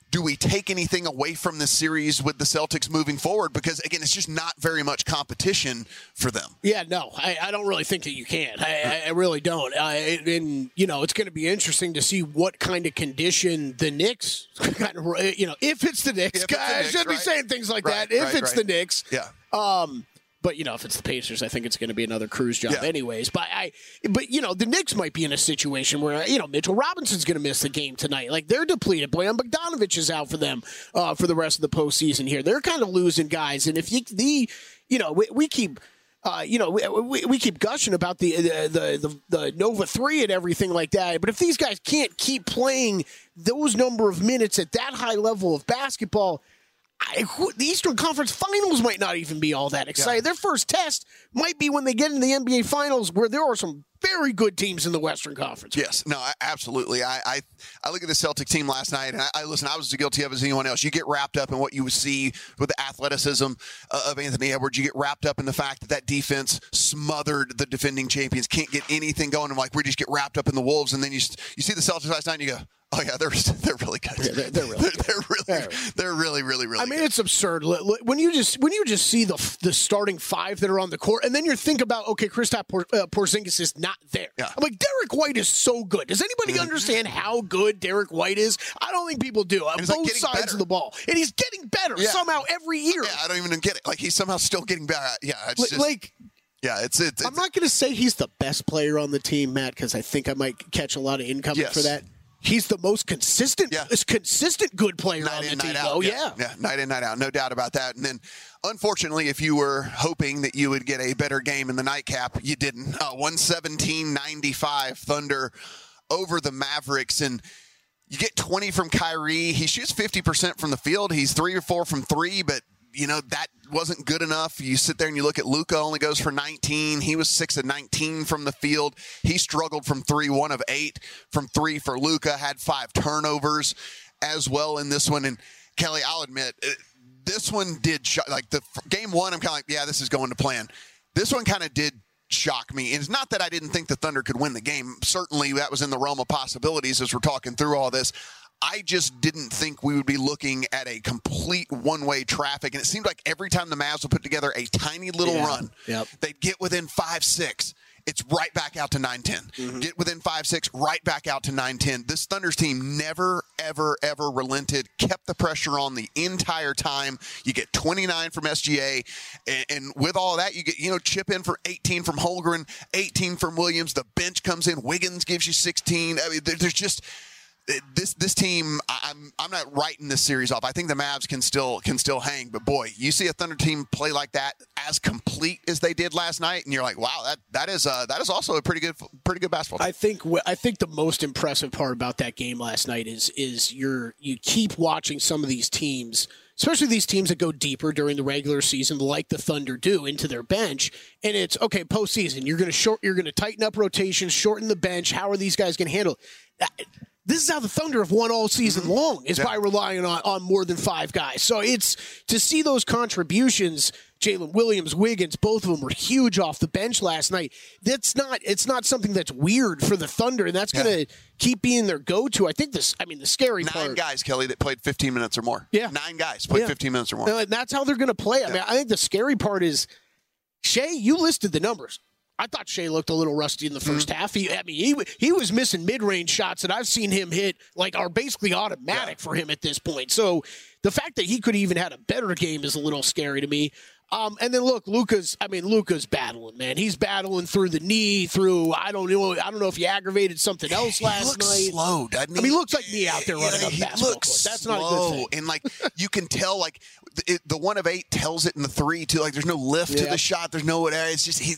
Speaker 4: do we take anything away from this series with the Celtics moving forward? Because, again, it's just not very much competition for them.
Speaker 5: Yeah, no, I don't really think that you can. I really don't. And, it's going to be interesting to see what kind of condition the Knicks, if it's the Knicks. I shouldn't be saying things like that. If it's the Knicks.
Speaker 4: Yeah.
Speaker 5: But, if it's the Pacers, I think it's going to be another cruise job anyways. But the Knicks might be in a situation where, Mitchell Robinson's going to miss the game tonight. Like, they're depleted. Bojan Bogdanović is out for them for the rest of the postseason here. They're kind of losing guys. And if we keep... we keep gushing about the Nova 3 and everything like that. But if these guys can't keep playing those number of minutes at that high level of basketball, the Eastern Conference Finals might not even be all that exciting. Their first test might be when they get in the NBA Finals, where there are some very good teams in the Western Conference.
Speaker 4: Yes, no, absolutely. I look at the Celtic team last night, and I was as guilty of as anyone else. You get wrapped up in what you would see with the athleticism of Anthony Edwards. You get wrapped up in the fact that defense smothered the defending champions, can't get anything going. And we just get wrapped up in the Wolves, and then you see the Celtics last night, and you go, oh yeah, they're really good.
Speaker 5: Yeah, they're
Speaker 4: really
Speaker 5: I mean, it's absurd when you just see the starting five that are on the court, and then you think about, okay, Kristaps Porzingis is not there.
Speaker 4: Yeah.
Speaker 5: I'm like, Derek White is so good. Does anybody understand how good Derek White is? I don't think people do. On both sides of the ball, and he's getting better somehow every year.
Speaker 4: Yeah, I don't even get it. Like, he's somehow still getting better. Yeah, it's just it's
Speaker 5: I'm not going to say he's the best player on the team, Matt, because I think I might catch a lot of incoming for that. He's the most consistent good player on the team, though. Yeah,
Speaker 4: night in, night out. No doubt about that. And then, unfortunately, if you were hoping that you would get a better game in the nightcap, you didn't. 117-95 Thunder over the Mavericks. And you get 20 from Kyrie. He shoots 50% from the field. He's 3 or 4 from 3, but that wasn't good enough. You sit there and you look at Luka, only goes for 19. He was 6 of 19 from the field. He struggled from 3, 1 of 8 from 3 for Luka, had 5 turnovers as well in this one. And Kelly, I'll admit, this one did like the game one. I'm kind of like, yeah, this is going to plan. This one kind of did shock me. And it's not that I didn't think the Thunder could win the game. Certainly that was in the realm of possibilities as we're talking through all this. I just didn't think we would be looking at a complete one-way traffic. And it seemed like every time the Mavs would put together a tiny little run, they'd get within 5-6. It's right back out to 9-10. Mm-hmm. Get within 5-6, right back out to 9-10. This Thunder's team never, ever, ever relented, kept the pressure on the entire time. You get 29 from SGA. And with all that, you get, chip in for 18 from Holmgren, 18 from Williams. The bench comes in. Wiggins gives you 16. I mean, there's just... This team, I'm not writing this series off. I think the Mavs can still hang, but boy, you see a Thunder team play like that, as complete as they did last night, and you're like, wow, that is also a pretty good basketball team.
Speaker 5: I think the most impressive part about that game last night is you keep watching some of these teams, especially these teams that go deeper during the regular season, like the Thunder do, into their bench, and it's okay. Postseason, you're going to tighten up rotations, shorten the bench. How are these guys going to handle it? This is how the Thunder have won all season long, is by relying on more than 5 guys. So it's to see those contributions. Jalen Williams, Wiggins, both of them were huge off the bench last night. It's not something that's weird for the Thunder, and that's going to keep being their go-to. I think the scary part.
Speaker 4: 9 guys, Kelly, that played 15 minutes or more.
Speaker 5: Yeah.
Speaker 4: 9 guys played 15 minutes or more.
Speaker 5: And that's how they're going to play. I mean, I think the scary part is, Shea, you listed the numbers. I thought Shea looked a little rusty in the first half. He was missing mid-range shots that I've seen him hit, are basically automatic for him at this point. So the fact that he could even had a better game is a little scary to me. And then look, Luka's battling, man. He's battling through the knee, I don't know if he aggravated something else last night.
Speaker 4: He looks slow, doesn't he?
Speaker 5: I mean, he looks like me out there running up basketball court. That's
Speaker 4: slow.
Speaker 5: Not a good thing.
Speaker 4: And you can tell the 1 of 8 tells it in the 3 too. There's no lift to the shot. There's no whatever. It's just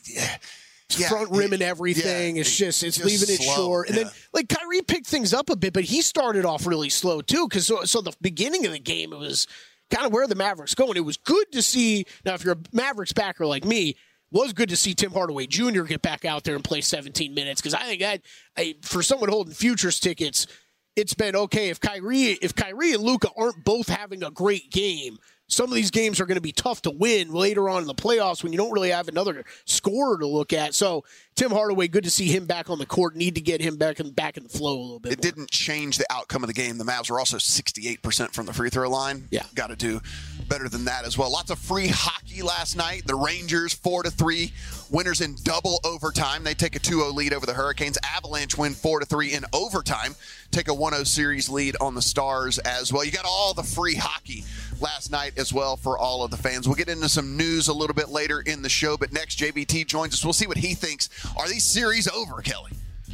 Speaker 5: front rim and everything. It's leaving it short. And then Kyrie picked things up a bit, but he started off really slow too. Because so the beginning of the game, it was kind of where the Mavericks going. It was good to see. Now, if you're a Mavericks backer like me, was good to see Tim Hardaway Jr. get back out there and play 17 minutes. Because I think that for someone holding futures tickets, it's been okay if Kyrie and Luka aren't both having a great game. some of these games are going to be tough to win later on in the playoffs when you don't really have another scorer to look at. So Tim Hardaway, good to see him back on the court. Need to get him back in the flow a little bit.
Speaker 4: It didn't change the outcome of the game. The Mavs were also 68% from the free throw line.
Speaker 5: Yeah.
Speaker 4: Got to do better than that as well. Lots of free hockey last night. The Rangers 4-3, winners in double overtime. They take a 2-0 lead over the Hurricanes. Avalanche win 4-3 in overtime. Take a 1-0 series lead on the Stars as well. You got all the free hockey last night as well for all of the fans. We'll get into some news a little bit later in the show, but next JVT joins us. We'll see what he thinks. Are these series over, Kelly?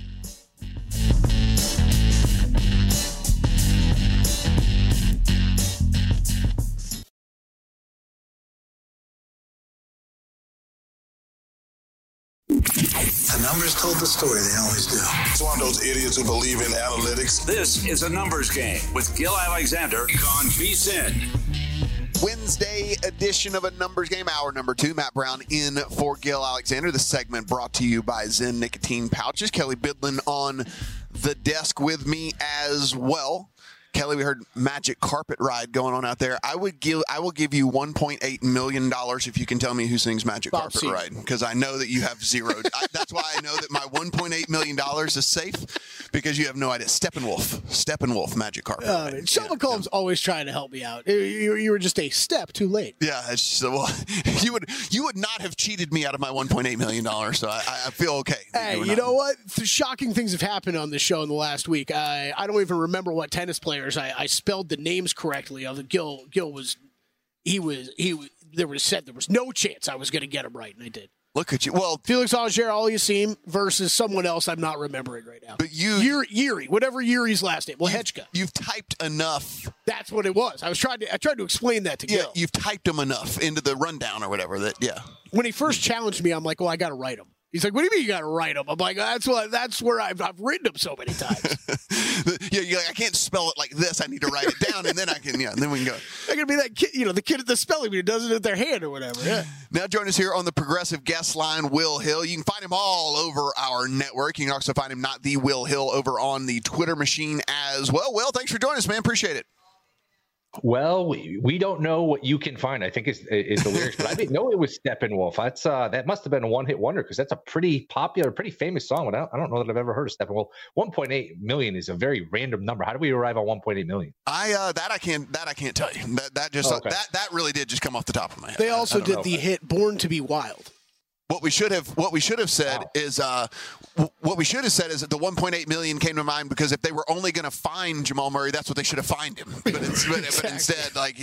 Speaker 1: The numbers told the story. They always do.
Speaker 2: It's one of those idiots who believe in analytics.
Speaker 3: This is a numbers game with Gil Alexander on VSiN.
Speaker 4: Wednesday edition of a numbers game, hour number 2. Matt Brown in for Gil Alexander. The segment brought to you by Zen Nicotine Pouches. Kelly Bidlin on the desk with me as well. Kelly, we heard Magic Carpet Ride going on out there. I will give you $1.8 million if you can tell me who sings Magic Carpet Ride, because I know that you have zero. That's why I know that my $1.8 million is safe, because you have no idea. Steppenwolf Magic Carpet Ride.
Speaker 5: Sean McCollum's always trying to help me out. You were just a step too late.
Speaker 4: Yeah, you would not have cheated me out of my $1.8 million, so I feel okay.
Speaker 5: Hey, you know what? Shocking things have happened on this show in the last week. I don't even remember what tennis players I spelled the names correctly. Gil was there was no chance I was going to get him right, and I did.
Speaker 4: Look at you. Well,
Speaker 5: Felix Auger-Aliassime versus someone else I'm not remembering right now.
Speaker 4: But
Speaker 5: Yuri, whatever Yuri's last name. Well, Hechka.
Speaker 4: You've typed enough.
Speaker 5: That's what it was. I tried to explain that to Gil.
Speaker 4: Yeah, you've typed him enough into the rundown or whatever that. Yeah.
Speaker 5: When he first challenged me, I'm like, well, I got to write him. He's like, what do you mean you got to write them? I'm like, that's where I've written them so many times.
Speaker 4: Yeah, you're like, I can't spell it like this. I need to write it down, and then I can, and then we can go.
Speaker 5: I can be that kid, the kid at the spelling bee who does it with their hand or whatever. Yeah.
Speaker 4: Now join us here on the Progressive Guest Line, Will Hill. You can find him all over our network. You can also find him, not the Will Hill, over on the Twitter machine as well. Will, thanks for joining us, man. Appreciate it.
Speaker 8: Well, we don't know what you can find, I think is the lyrics, but I didn't know it was Steppenwolf. That's that must have been a one-hit wonder, because that's a pretty popular, pretty famous song. But I don't know that I've ever heard of Steppenwolf. 1.8 million is a very random number. How do we arrive at 1.8 million?
Speaker 4: I can't tell you. That really did just come off the top of my head.
Speaker 5: They also did the hit "Born to Be Wild."
Speaker 4: What we should have said is that the 1.8 million came to mind, because if they were only going to find Jamal Murray, that's what they should have fined him. But instead, I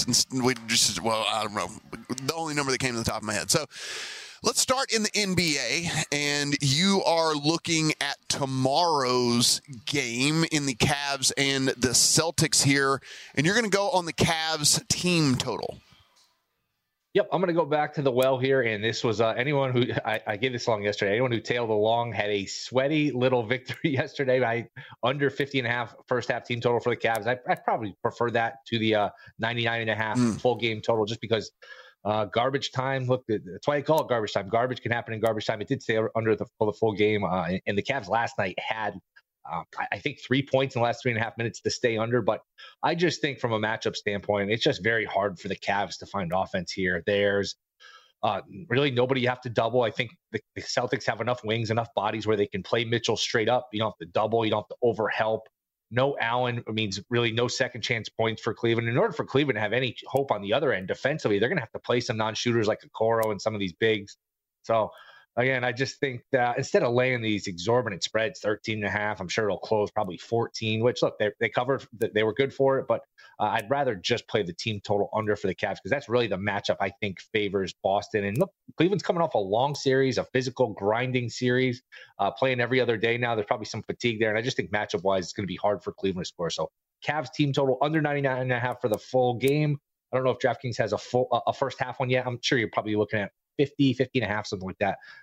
Speaker 4: don't know. The only number that came to the top of my head. So let's start in the NBA, and you are looking at tomorrow's game in the Cavs and the Celtics here, and you're going to go on the Cavs team total.
Speaker 8: Yep, I'm going to go back to the well here, and this was anyone who I gave this along yesterday. Anyone who tailed along had a sweaty little victory yesterday. Under 50.5 first half team total for the Cavs. I probably prefer that to the 99.5 full game total, just because garbage time. Look, that's why I call it garbage time. Garbage can happen in garbage time. It did stay under the full game, and the Cavs last night had I think 3 points in the last 3.5 minutes to stay under. But I just think from a matchup standpoint, it's just very hard for the Cavs to find offense here. There's really nobody you have to double. I think the Celtics have enough wings, enough bodies where they can play Mitchell straight up. You don't have to double. You don't have to overhelp. No Allen means really no second chance points for Cleveland. In order for Cleveland to have any hope on the other end defensively, they're going to have to play some non-shooters like Okoro and some of these bigs. So, again, I just think that instead of laying these exorbitant spreads, 13.5, I'm sure it'll close probably 14, which, look, they covered, they were good for it, but I'd rather just play the team total under for the Cavs, because that's really the matchup I think favors Boston. And look, Cleveland's coming off a long series, a physical grinding series, playing every other day now. There's probably some fatigue there, and I just think matchup-wise it's going to be hard for Cleveland to score. So Cavs team total under 99.5 for the full game. I don't know if DraftKings has a first half one yet. I'm sure you're probably looking at 50.5, something like that.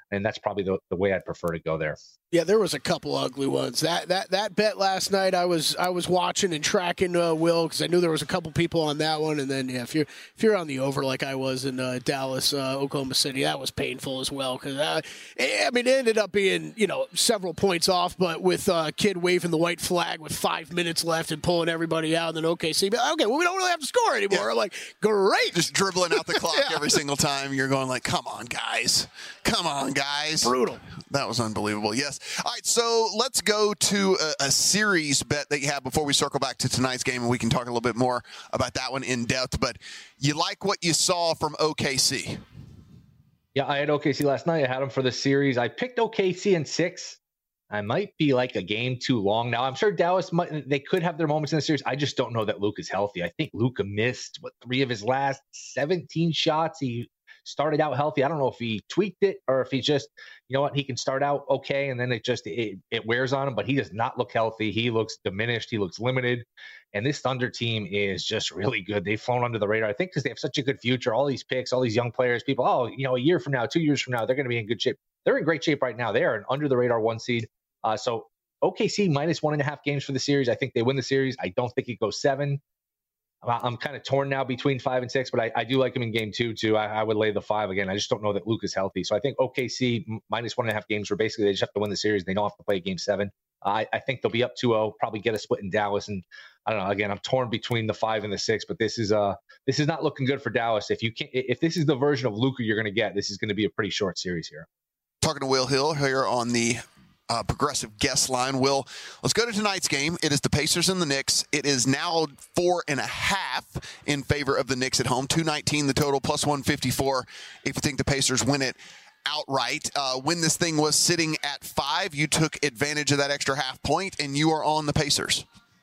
Speaker 8: and that's probably the way I'd prefer to go there.
Speaker 5: Yeah, there was a couple ugly ones. That bet last night, I was watching and tracking Will, because I knew there was a couple people on that one. And then if you're on the over like I was in Dallas, Oklahoma City, that was painful as well. Because it ended up being several points off, but with Kidd waving the white flag with 5 minutes left and pulling everybody out, and then OKC, well, we don't really have to score anymore. Yeah. I'm like, great,
Speaker 4: just dribbling out the clock every single time. You're going like, come on, guys,
Speaker 5: brutal.
Speaker 4: That was unbelievable. Yes. All right, so let's go to a series bet that you have before we circle back to tonight's game, and we can talk a little bit more about that one in depth. But you like what you saw from OKC?
Speaker 8: Yeah, I had OKC last night. I had them for the series. I picked OKC in 6. I might be like a game too long now. I'm sure Dallas they could have their moments in the series. I just don't know that Luka's healthy. I think Luka missed 3 of his last 17 shots. He started out healthy. I don't know if he tweaked it or if he just, he can start out okay and then it wears on him, but he does not look healthy. He looks diminished. He looks limited. And this Thunder team is just really good. They've flown under the radar, I think, because they have such a good future. All these picks, all these young players, people, a year from now, 2 years from now, they're going to be in good shape. They're in great shape right now. They are an under the radar 1 seed. So OKC minus 1.5 games for the series. I think they win the series. I don't think it goes 7. I'm kind of torn now between 5 and 6, but I do like him in game 2 too. I would lay the 5 again. I just don't know that Luka's healthy. So I think OKC minus 1.5 games, where basically they just have to win the series. They don't have to play game 7. I think they'll be up 2-0, probably get a split in Dallas. And I don't know. Again, I'm torn between the 5 and the 6, but this is not looking good for Dallas. If this is the version of Luka you're going to get, this is going to be a pretty short series here.
Speaker 4: Talking to Will Hill here on the Progressive guest line. Will, let's go to tonight's game. It is the Pacers and the Knicks. It is now 4.5 in favor of the Knicks at home. 219 the total, plus 154 if you think the Pacers win it outright. When this thing was sitting at 5, you took advantage of that extra half point, and you are on the Pacers.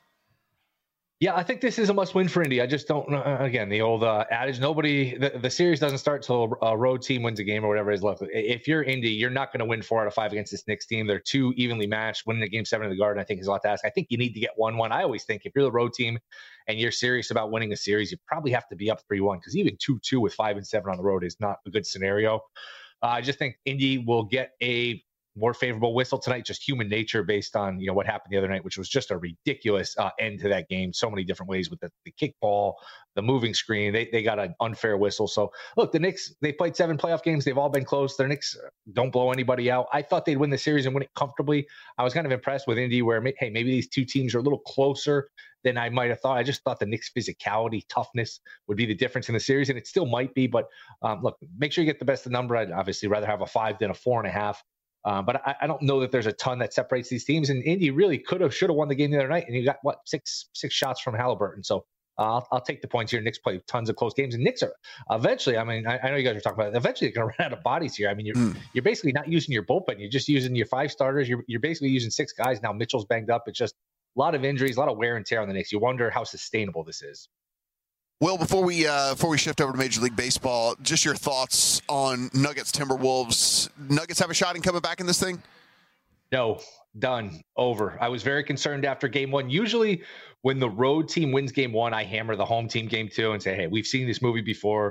Speaker 8: Yeah, I think this is a must-win for Indy. I just don't know. Again, the old adage, the series doesn't start till a road team wins a game or whatever it is left. If you're Indy, you're not going to win 4 out of 5 against this Knicks team. They're too evenly matched. Winning a game 7 in the Garden, I think, is a lot to ask. I think you need to get 1-1. I always think if you're the road team and you're serious about winning a series, you probably have to be up 3-1, because even 2-2 with 5 and 7 on the road is not a good scenario. I just think Indy will get a more favorable whistle tonight, just human nature based on what happened the other night, which was just a ridiculous end to that game. So many different ways with the kickball, the moving screen. They got an unfair whistle. So look, the Knicks, they played 7 playoff games. They've all been close. The Knicks don't blow anybody out. I thought they'd win the series and win it comfortably. I was kind of impressed with Indy, where maybe these two teams are a little closer than I might have thought. I just thought the Knicks' physicality, toughness would be the difference in the series, and it still might be. But look, make sure you get the best of the number. I'd obviously rather have a 5 than a 4.5. But I don't know that there's a ton that separates these teams. And Indy really should have won the game the other night. And you got, six shots from Halliburton. So I'll take the points here. Knicks play tons of close games. And Knicks are eventually, I know you guys are talking about it, eventually they're going to run out of bodies here. I mean, you're basically not using your bullpen. You're just using your 5 starters. You're basically using 6 guys. Now Mitchell's banged up. It's just a lot of injuries, a lot of wear and tear on the Knicks. You wonder how sustainable this is.
Speaker 4: Well, before we shift over to Major League Baseball, just your thoughts on Nuggets Timberwolves. Nuggets have a shot in coming back in this thing?
Speaker 8: No, done, over. I was very concerned after game 1. Usually when the road team wins game 1, I hammer the home team game 2 and say, hey, we've seen this movie before.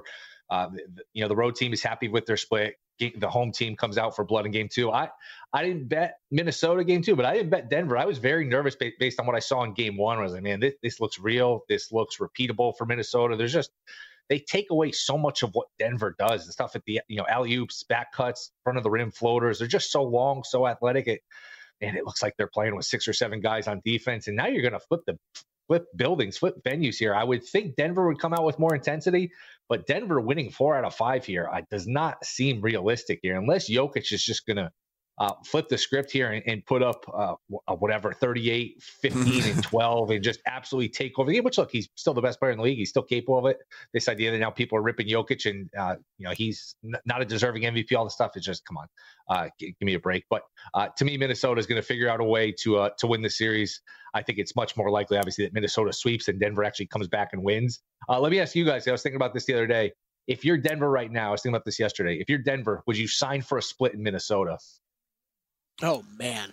Speaker 8: The road team is happy with their split. The home team comes out for blood in game 2. I didn't bet Minnesota game 2, but I didn't bet Denver. I was very nervous based on what I saw in game 1. I was like, man, this looks real. This looks repeatable for Minnesota. They take away so much of what Denver does. The stuff at the, alley-oops, back cuts, front of the rim floaters. They're just so long, so athletic. And it looks like they're playing with 6 or 7 guys on defense. And now you're going to flip buildings, flip venues here. I would think Denver would come out with more intensity, but Denver winning 4 out of 5 here does not seem realistic here, unless Jokic is just going to flip the script here and put up 38, 15, and 12 and just absolutely take over the game, which, look, he's still the best player in the league. He's still capable of it. This idea that now people are ripping Jokic and, he's not a deserving MVP, all the stuff is just, come on, give me a break. But to me, Minnesota is going to figure out a way to win the series. I think it's much more likely, obviously, that Minnesota sweeps and Denver actually comes back and wins. Let me ask you guys, I was thinking about this the other day. If you're Denver right now, I was thinking about this yesterday. If you're Denver, would you sign for a split in Minnesota?
Speaker 5: Oh, man.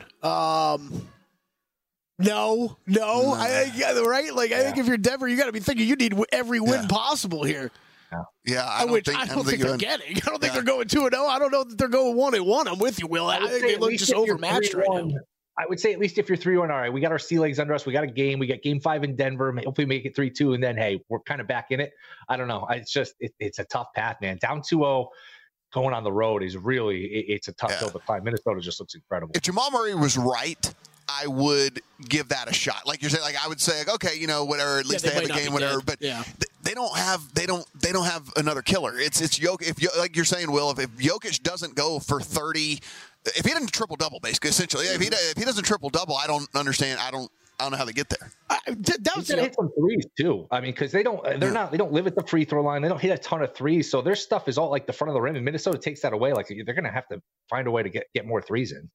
Speaker 5: No. Right? I think if you're Denver, you got to be thinking you need every win possible here.
Speaker 4: Yeah,
Speaker 5: I don't think they're getting. I don't think they're going 2-0. I don't know that they're going 1-1. I'm with you, Will. I think they look just overmatched right now.
Speaker 8: I would say at least if you're 3-1, all right, we got our sea legs under us. We got a game. We got game 5 in Denver. Hopefully make it 3-2. And then, hey, we're kind of back in it. I don't know. It's just, it's a tough path, man. Down 2-0 going on the road is really, it's a tough hill to climb. Minnesota just looks incredible.
Speaker 4: If Jamal Murray was right, I would give that a shot. Like you're saying, like I would say, like, okay, you know, whatever. At least they have a game, whatever. But they don't have another killer. It's Jokic. If like you're saying, Will, if Jokic doesn't go for 30, if he doesn't triple double, basically, essentially, if he doesn't triple double, I don't understand. I don't know how they get there.
Speaker 8: That was hit some threes too. I mean, because they don't live at the free throw line. They don't hit a ton of threes, so their stuff is all like the front of the rim. And Minnesota takes that away. Like they're going to have to find a way to get more threes in.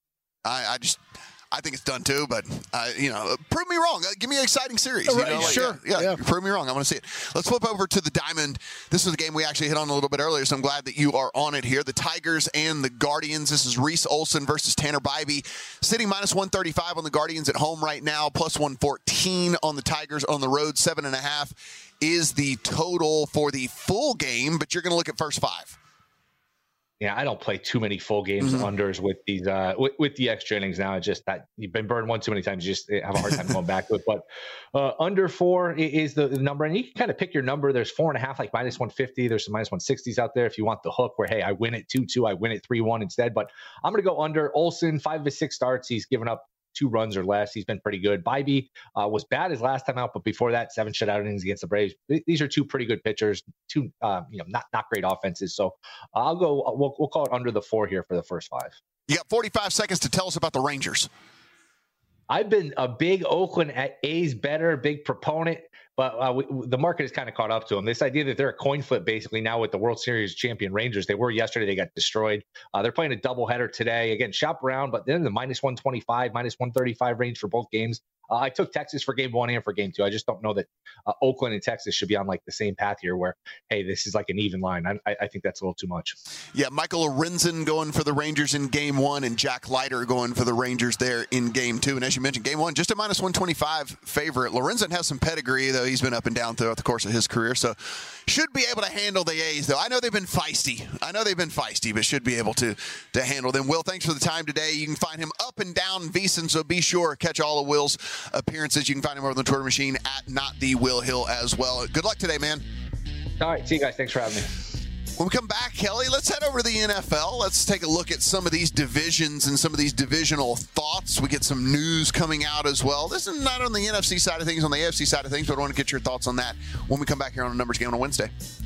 Speaker 8: I think it's done too, but prove me wrong. Give me an exciting series.
Speaker 5: Right, you know,
Speaker 4: sure. Yeah, prove me wrong. I want to see it. Let's flip over to the Diamond. This was a game we actually hit on a little bit earlier, so I'm glad that you are on it here. The Tigers and the Guardians. This is Reese Olson versus Tanner Bybee. Sitting minus 135 on the Guardians at home right now, plus 114 on the Tigers on the road. 7.5 is the total for the full game, but you're going to look at first 5.
Speaker 8: Yeah, I don't play too many full games unders with these with the extra innings now. It's just that you've been burned one too many times. You just have a hard time going back to it. But under 4 is the number, and you can kind of pick your number. There's 4.5, like minus 150. There's some minus 160s out there if you want the hook where, hey, I win it 2-2, I win it 3-1 instead. But I'm going to go under. Olson, 5 of his 6 starts, he's given up 2 runs or less. He's been pretty good. Bybee was bad his last time out, but before that, 7 shutout innings against the Braves. These are 2 pretty good pitchers, 2 not great offenses. So I'll go. We'll call it under the 4 here for the first 5.
Speaker 4: You got 45 seconds to tell us about the Rangers.
Speaker 8: I've been a big Oakland at A's better, big proponent, but the market has kind of caught up to them. This idea that they're a coin flip basically now with the World Series champion Rangers. They were yesterday. They got destroyed. They're playing a doubleheader today. Again, shop around, but then the minus 125, minus 135 range for both games. I took Texas for game 1 and for game 2. I just don't know that Oakland and Texas should be on like the same path here where, hey, this is like an even line. I think that's a little too much. Yeah,
Speaker 4: Michael Lorenzen going for the Rangers in game 1 and Jack Leiter going for the Rangers there in game 2. And as you mentioned, game 1, just a minus 125 favorite. Lorenzen has some pedigree, though. He's been up and down throughout the course of his career. So should be able to handle the A's, though. I know they've been feisty, but should be able to handle them. Will, thanks for the time today. You can find him up and down VSiN, so be sure to catch all of Will's appearances. You can find him over on the Twitter machine at NotTheWillHill as well. Good luck today, man.
Speaker 8: All right, see you guys. Thanks for having me.
Speaker 4: When we come back, Kelly, let's head over to the NFL. Let's take a look at some of these divisions and some of these divisional thoughts. We get some news coming out as well. This is not on the NFC side of things, on the AFC side of things, but I want to get your thoughts on that when we come back here on a Numbers Game on a Wednesday.